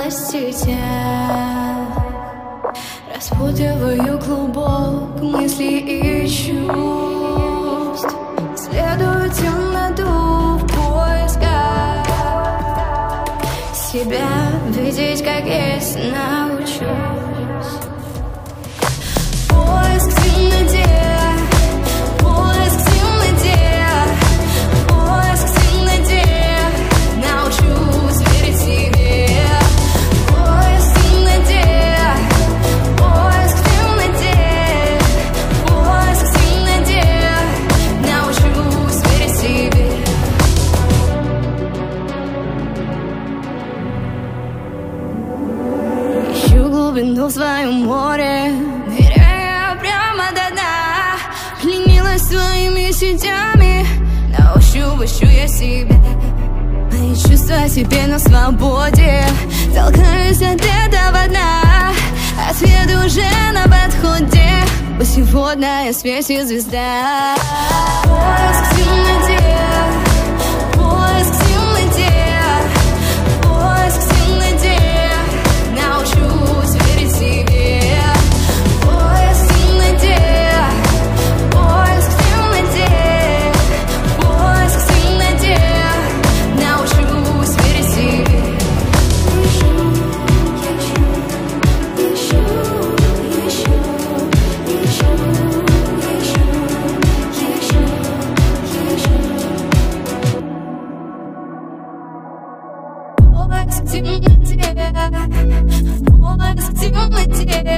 сетях, распутываю клубок мыслей и чувств, следую темноту в поисках себя видеть, как есть, научусь. Поиск в темноте, поиск в темноте, поиск в темноте, научусь верить себе. Поиск в темноте, поиск в темноте, поиск в темноте, научусь верить себе. Ищу глубину в своем море, ныряя прямо до дна, пленилась своими сетями, на ощупь ищу я себя. Мои чувства теперь на свободе, толкаюсь от этого дна, ответ уже на подходе, пусть сегодня я светит звезда. Поиск в темноте, поиск в темноте, поиск в темноте, научусь верить себе. Поиск в темноте, поиск в темноте, поиск в темноте, научусь верить себе. Ищу, ищу, ищу, ищу, ищу, ищу, ищу, ищу. Поиск в темноте, поиск в темноте,